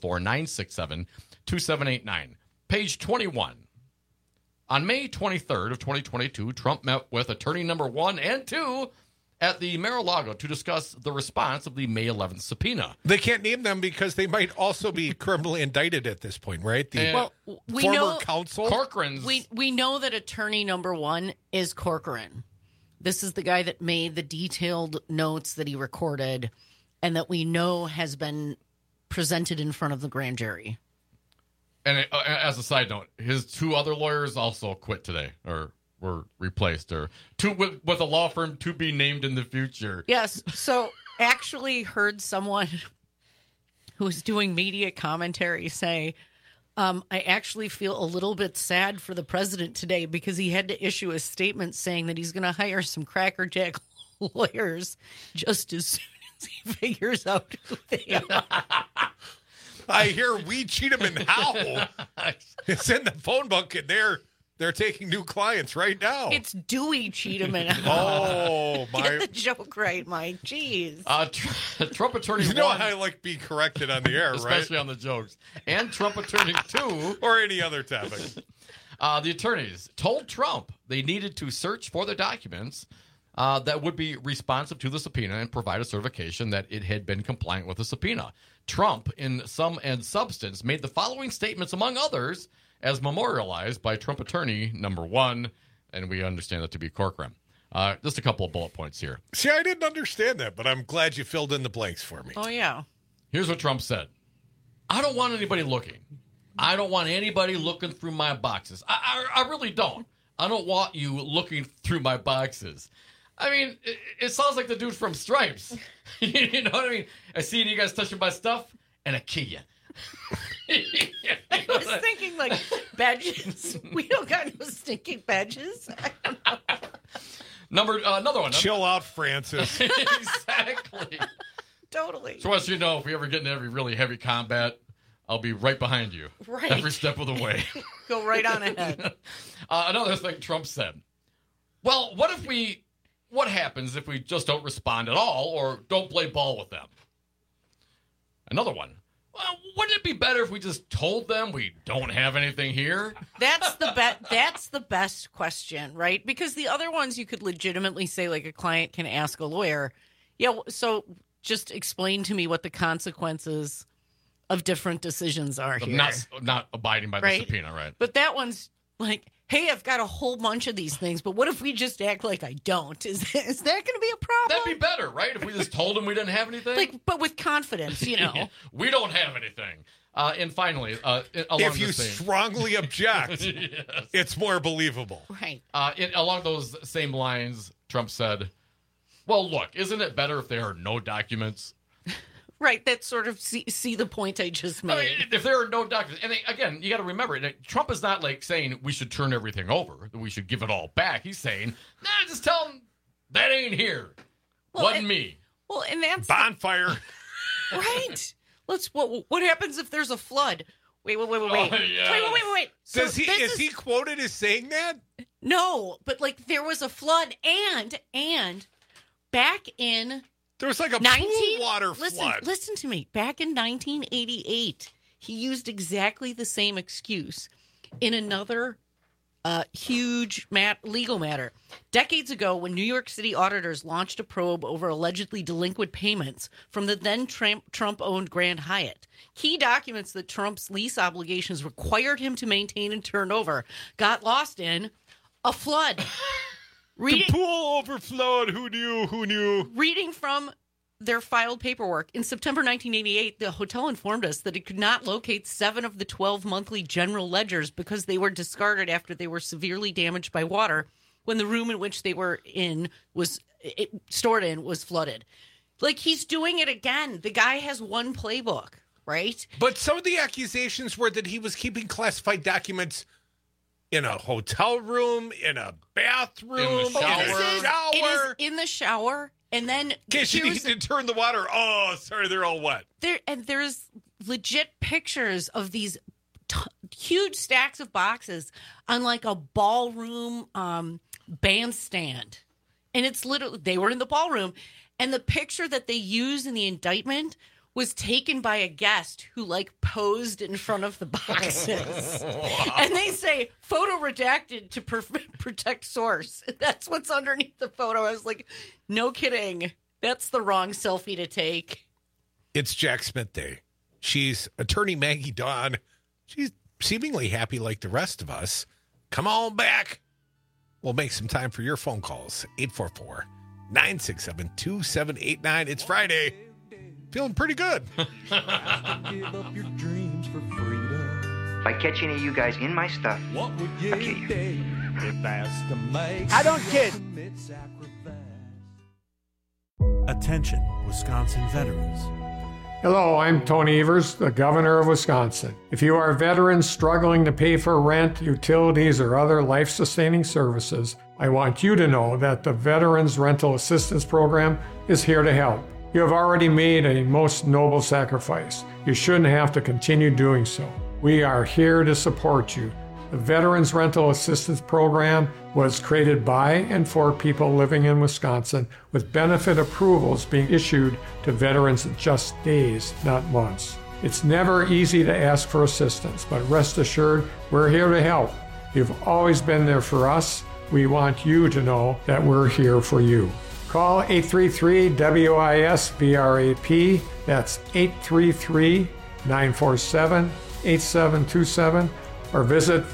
844-967-2789. Page 21. On May 23rd of 2022, Trump met with attorney number 1 and 2 at the Mar-a-Lago to discuss the response of the May 11th subpoena. They can't name them because they might also be criminally indicted at this point, right? Former counsel. Corcoran's. We know that attorney number 1 is Corcoran. This is the guy that made the detailed notes that he recorded and that we know has been presented in front of the grand jury. And as a side note, his 2 other lawyers also quit today or were replaced or with a law firm to be named in the future. Yes. So actually heard someone who was doing media commentary say, I actually feel a little bit sad for the president today because he had to issue a statement saying that he's going to hire some crackerjack lawyers just as soon as he figures out who they are. I hear we cheat him in Howell. It's in the phone book, and they're taking new clients right now. It's Dewey Cheatham and oh my! Get the joke right, Mike. Jeez. Trump attorney. You know 1, I like being corrected on the air, especially on the jokes. And Trump attorney 2, or any other topic. The attorneys told Trump they needed to search for the documents that would be responsive to the subpoena and provide a certification that it had been compliant with the subpoena. Trump, in sum and substance, made the following statements, among others, as memorialized by Trump attorney number 1, and we understand that to be Corcoran. Just a couple of bullet points here. See, I didn't understand that, but I'm glad you filled in the blanks for me. Oh, yeah. Here's what Trump said. I don't want anybody looking. I don't want anybody looking through my boxes. I really don't. I don't want you looking through my boxes. I mean, it sounds like the dude from Stripes. You know what I mean? I see you guys touching my stuff, and I kill you. I was thinking like badges. We don't got no stinking badges. I don't know. Another one. Chill out, Francis. Exactly. Totally. So as you know, if we ever get into every really heavy combat, I'll be right behind you. Right. Every step of the way. Go right on ahead. Another thing Trump said. Well, what happens if we just don't respond at all or don't play ball with them? Another one. Well, wouldn't it be better if we just told them we don't have anything here? That's the best question, right? Because the other ones you could legitimately say, like a client can ask a lawyer, yeah, so just explain to me what the consequences of different decisions are here. Not abiding by the subpoena, right? But that one's like, hey, I've got a whole bunch of these things, but what if we just act like I don't? Is that going to be a problem? That'd be better, right? If we just told them we didn't have anything? But with confidence, you know. We don't have anything. And finally, if you strongly object, yes. It's more believable. Right. Along those same lines, Trump said, well, look, isn't it better if there are no documents? Right, that sort of see the point I just made. I mean, if there are no documents, and again, you got to remember, Trump is not like saying we should turn everything over, that we should give it all back. He's saying, just tell them that ain't here. Wasn't me. Well, and that's bonfire. Right. What happens if there's a flood? Wait. Oh, yes. Wait. So is he quoted as saying that? No, but like there was a flood and back in there was like a pool water flood. Listen to me. Back in 1988, he used exactly the same excuse in another huge legal matter. Decades ago, when New York City auditors launched a probe over allegedly delinquent payments from the then Trump-owned Grand Hyatt, key documents that Trump's lease obligations required him to maintain and turn over got lost in a flood. The pool overflowed. Who knew? Reading from their filed paperwork, in September 1988, the hotel informed us that it could not locate 7 of the 12 monthly general ledgers because they were discarded after they were severely damaged by water when the room in which they were stored in was flooded. Like, he's doing it again. The guy has one playbook, right? But some of the accusations were that he was keeping classified documents in a hotel room, in a bathroom, in the shower. It is in the shower. And then in case you need to turn the water. Oh, sorry, they're all wet. There's legit pictures of these huge stacks of boxes on like a ballroom bandstand. And it's literally, they were in the ballroom. And the picture that they use in the indictment was taken by a guest who like posed in front of the boxes. And they say photo redacted to protect source. That's what's underneath the photo. I was like, no kidding. That's the wrong selfie to take. It's Jack Smith Day. She's attorney Maggie Dawn. She's seemingly happy like the rest of us. Come on back. We'll make some time for your phone calls. 844-967-2789. It's Friday. Feeling pretty good. If I catch any of you guys in my stuff, I'll kill you. I don't kid. Attention, Wisconsin veterans. Hello, I'm Tony Evers, the governor of Wisconsin. If you are a veteran struggling to pay for rent, utilities, or other life-sustaining services, I want you to know that the Veterans Rental Assistance Program is here to help. You have already made a most noble sacrifice. You shouldn't have to continue doing so. We are here to support you. The Veterans Rental Assistance Program was created by and for people living in Wisconsin, with benefit approvals being issued to veterans in just days, not months. It's never easy to ask for assistance, but rest assured, we're here to help. You've always been there for us. We want you to know that we're here for you. Call 833-WIS-VRAP. That's 833-947-8727. Or visit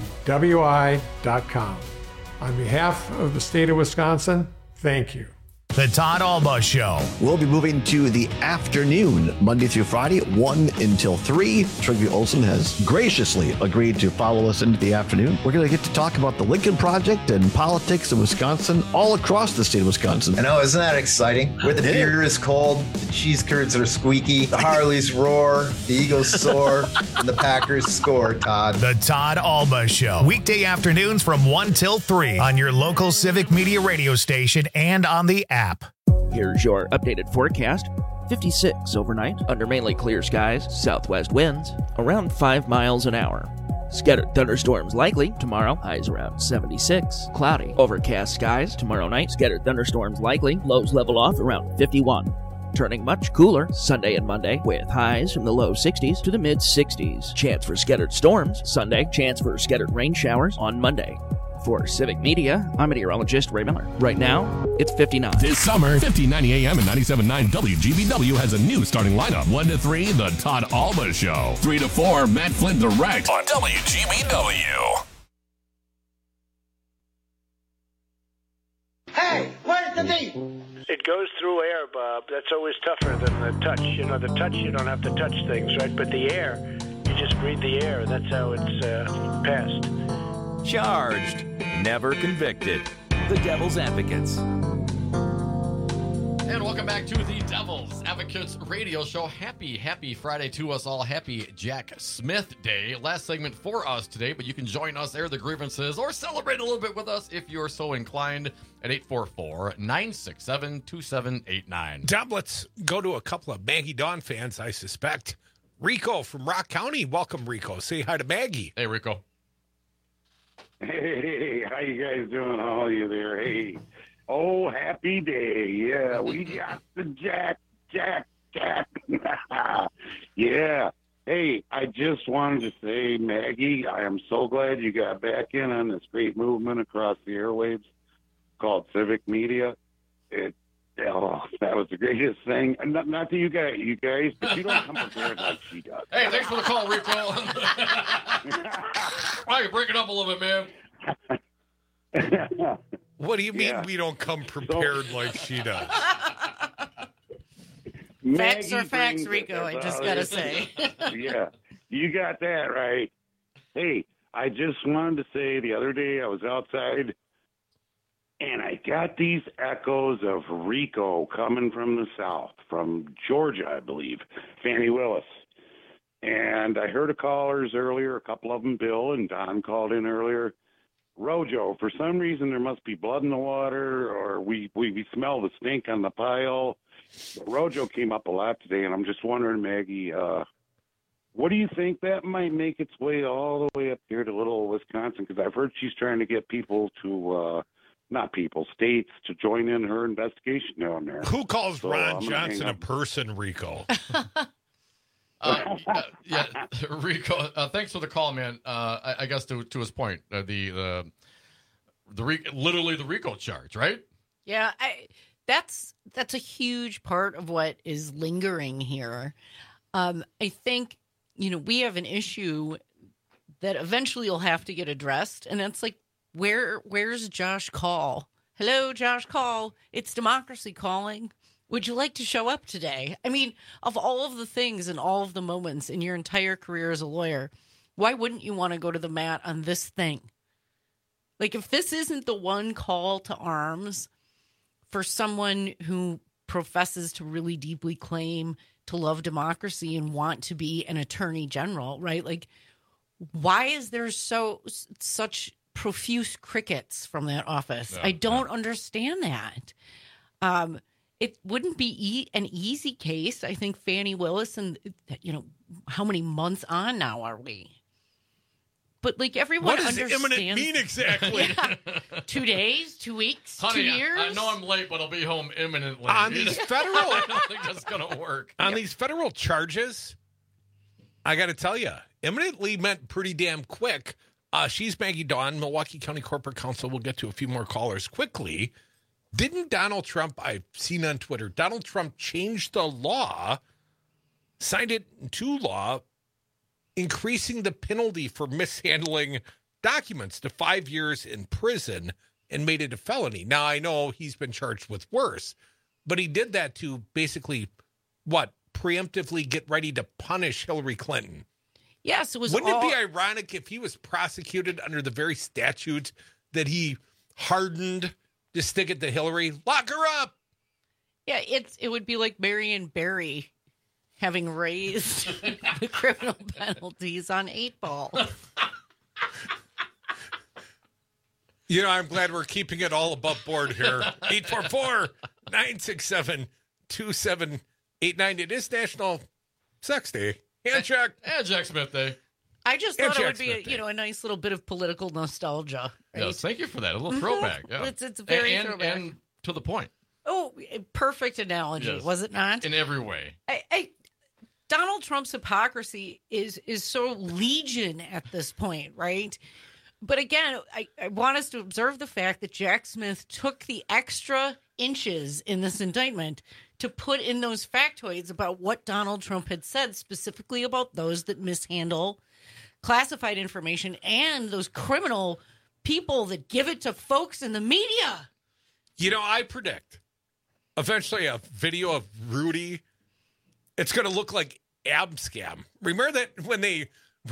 VRAPWI.com. On behalf of the state of Wisconsin, thank you. The Todd Alba Show. We'll be moving to the afternoon, Monday through Friday, 1 until 3. Trygve Olsen has graciously agreed to follow us into the afternoon. We're going to get to talk about the Lincoln Project and politics in Wisconsin, all across the state of Wisconsin. I know, isn't that exciting? Where the beer is cold, the cheese curds are squeaky, the Harleys roar, the Eagles soar, and the Packers score, Todd. The Todd Alba Show. Weekday afternoons from 1 till 3 on your local Civic Media radio station and on the app. Here's your updated forecast. 56 overnight, under mainly clear skies, southwest winds, around 5 miles an hour. Scattered thunderstorms likely tomorrow, highs around 76. Cloudy, overcast skies tomorrow night, scattered thunderstorms likely, lows level off around 51. Turning much cooler Sunday and Monday, with highs from the low 60s to the mid 60s. Chance for scattered storms Sunday, chance for scattered rain showers on Monday. For Civic Media, I'm meteorologist Ray Miller. Right now, it's 59. This summer, 1590 AM and 97.9 WGBW has a new starting lineup. 1 to 3, The Todd Alba Show. 3 to 4, Matt Flynn Direct on WGBW. Hey, where's the beef? It goes through air, Bob. That's always tougher than the touch. You know, the touch, you don't have to touch things, right? But the air, you just breathe the air. That's how it's passed. Charged, never convicted. The Devil's Advocates. And welcome back to the Devil's Advocates radio show. Happy Friday to us all. Happy Jack Smith Day. Last segment for us today, but you can join us, air the grievances, or celebrate a little bit with us if you're so inclined at 844-967-2789. Deb, let's go to a couple of Maggie Dawn fans, I suspect. Rico from Rock County. Welcome, Rico. Say hi to Maggie. Hey, Rico. Hey, how you guys doing? How are you there? Hey, oh, happy day. Yeah, we got the Jack. Yeah. Hey, I just wanted to say, Maggie, I am so glad you got back in on this great movement across the airwaves called Civic Media. That was the greatest thing. Not to you guys, but you don't come prepared like she does. Hey, thanks for the call, Rico. Wow, you're breaking up a little bit, man. What do you mean we don't come prepared like she does? Facts are facts, Rico, I just got to say. Yeah, you got that right. Hey, I just wanted to say the other day I was outside and I got these echoes of Rico coming from the south, from Georgia, I believe, Fannie Willis. And I heard callers earlier, a couple of them, Bill and Don called in earlier. Rojo, for some reason there must be blood in the water, or we smell the stink on the pile. But Rojo came up a lot today, and I'm just wondering, Maggie, what do you think that might make its way all the way up here to little Wisconsin? Because I've heard she's trying to get people to... states to join in her investigation down there. Who calls Ron Johnson a person, Rico? Yeah, Rico, thanks for the call, man. I guess to his point, literally the Rico charge, right? Yeah, that's a huge part of what is lingering here. I think, we have an issue that eventually will have to get addressed, and that's like, Where's Josh Call? Hello, Josh Call. It's Democracy calling. Would you like to show up today? I mean, of all of the things and all of the moments in your entire career as a lawyer, why wouldn't you want to go to the mat on this thing? Like, if this isn't the one call to arms for someone who professes to really deeply claim to love democracy and want to be an attorney general, right? Like, why is there such profuse crickets from that office? I don't understand that. It wouldn't be an easy case. I think Fannie Willis, and how many months on now are we? But like everyone understands. What does imminent mean exactly? 2 days, 2 weeks, Honey, 2 years. I know I'm late, but I'll be home imminently. On these federal, I don't think that's gonna work. On these federal charges, I got to tell you, imminently meant pretty damn quick. She's Maggie Dawn, Milwaukee County Corporate Counsel. We'll get to a few more callers quickly. Didn't Donald Trump, I've seen on Twitter, Donald Trump changed the law, signed it into law, increasing the penalty for mishandling documents to 5 years in prison and made it a felony. Now, I know he's been charged with worse, but he did that to basically, preemptively get ready to punish Hillary Clinton. Yes, it was. Wouldn't it be ironic if he was prosecuted under the very statute that he hardened to stick it to Hillary? Lock her up! Yeah, it would be like Marion Barry having raised the criminal penalties on 8-Ball. You know, I'm glad we're keeping it all above board here. 844-967-2789. It is National Sex Day. Handcheck. And Jack Smith Day. I just thought it would be a nice little bit of political nostalgia. Right? Yes, thank you for that. A little throwback. Yeah. It's very throwback. And to the point. Oh, perfect analogy, Yes. was it not? In every way. Donald Trump's hypocrisy is so legion at this point, right? But again, I want us to observe the fact that Jack Smith took the extra inches in this indictment to put in those factoids about what Donald Trump had said, specifically about those that mishandle classified information and those criminal people that give it to folks in the media. You know, I predict eventually a video of Rudy, it's going to look like Abscam. Remember that when the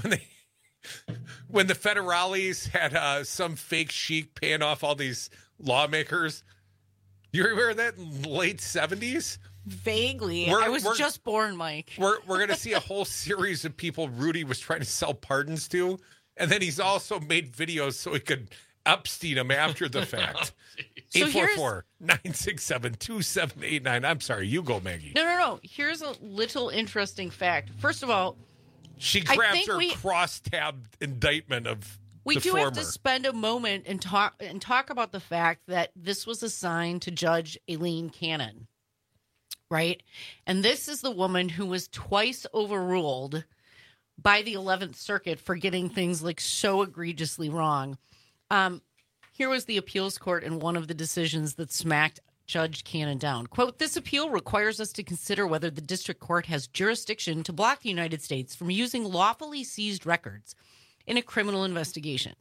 federales had some fake sheik paying off all these lawmakers? You remember that in the late 70s? Vaguely. I was just born, Mike. We're going to see a whole series of people Rudy was trying to sell pardons to. And then he's also made videos so he could Epstein them after the fact. 844-967-2789. I'm sorry. You go, Maggie. No. Here's a little interesting fact. First of all, she grabs her cross-tabbed indictment of we the do former. have to spend a moment and talk about the fact that this was assigned to Judge Aileen Cannon, right? And this is the woman who was twice overruled by the 11th Circuit for getting things like so egregiously wrong. Here was the appeals court in one of the decisions that smacked Judge Cannon down. Quote, "This appeal requires us to consider whether the district court has jurisdiction to block the United States from using lawfully seized records in a criminal investigation."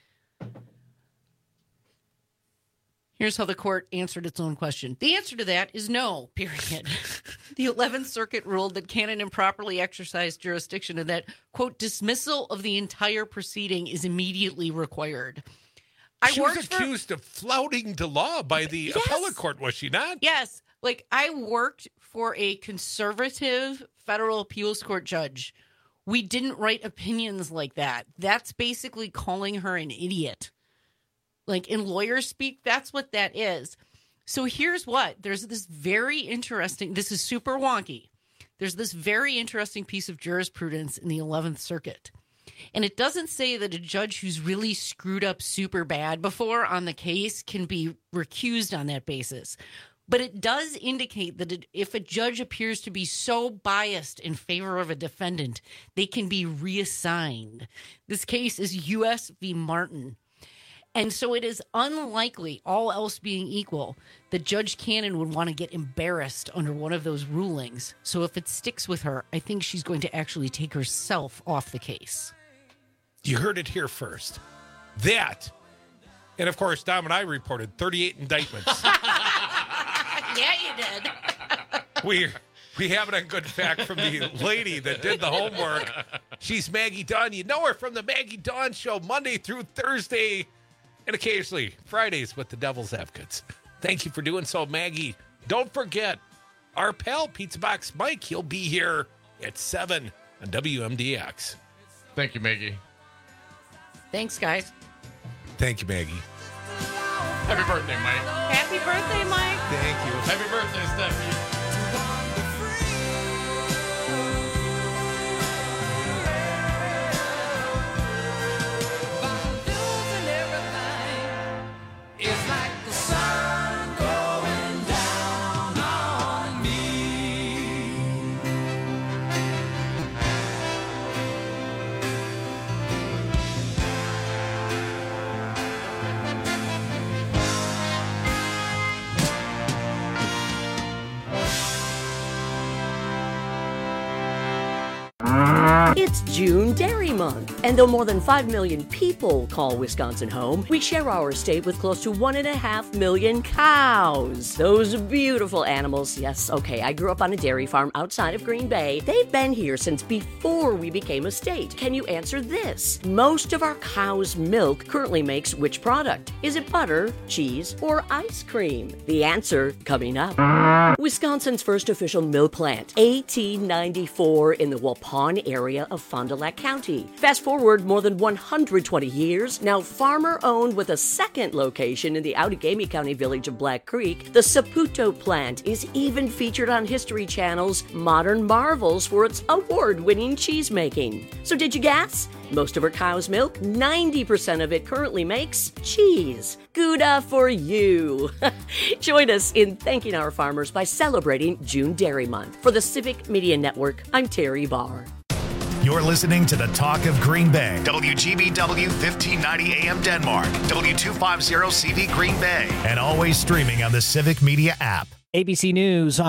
Here's how the court answered its own question. The answer to that is no, period. The 11th Circuit ruled that Cannon improperly exercised jurisdiction and that, quote, "dismissal of the entire proceeding is immediately required." She was accused of flouting the law by the appellate court, was she not? Yes. Like, I worked for a conservative federal appeals court judge. We didn't write opinions like that. That's basically calling her an idiot. Like, in lawyer speak, that's what that is. So here's what. There's this very interesting, this is super wonky. There's this very interesting piece of jurisprudence in the 11th Circuit. And it doesn't say that a judge who's really screwed up super bad before on the case can be recused on that basis. But it does indicate that if a judge appears to be so biased in favor of a defendant, they can be reassigned. This case is U.S. v. Martin. And so it is unlikely, all else being equal, that Judge Cannon would want to get embarrassed under one of those rulings. So if it sticks with her, I think she's going to actually take herself off the case. You heard it here first. That, and of course, Dom and I reported 38 indictments. Yeah, you did. We have it on good fact from the lady that did the homework. She's Maggie Dunn. You know her from the Maggie Dunn Show, Monday through Thursday, and occasionally Fridays with the Devil's Advocates. Thank you for doing so, Maggie. Don't forget, our pal Pizza Box Mike, he'll be here at 7 on WMDX. Thank you, Maggie. Thanks, guys. Thank you, Maggie. Happy birthday, Mike. Happy birthday, Mike. Thank you. Happy birthday, Stephanie. It's like the sun going down on me. It's June Dairy Month, and though more than 5 million people call Wisconsin home, we share our state with close to 1.5 million cows. Those beautiful animals. Yes, okay, I grew up on a dairy farm outside of Green Bay. They've been here since before we became a state. Can you answer this? Most of our cow's milk currently makes which product? Is it butter, cheese, or ice cream? The answer coming up. Wisconsin's first official milk plant, 1894, in the Waupun area of Fond du Lac County. Fast forward more than 120 years, now farmer-owned with a second location in the Outagamie County village of Black Creek, the Saputo plant is even featured on History Channel's Modern Marvels for its award-winning cheese making. So did you guess? Most of our cow's milk, 90% of it currently makes cheese. Gouda for you. Join us in thanking our farmers by celebrating June Dairy Month. For the Civic Media Network, I'm Terry Barr. You're listening to the Talk of Green Bay, WGBW 1590 AM Denmark, W250 CV Green Bay, and always streaming on the Civic Media app. ABC News.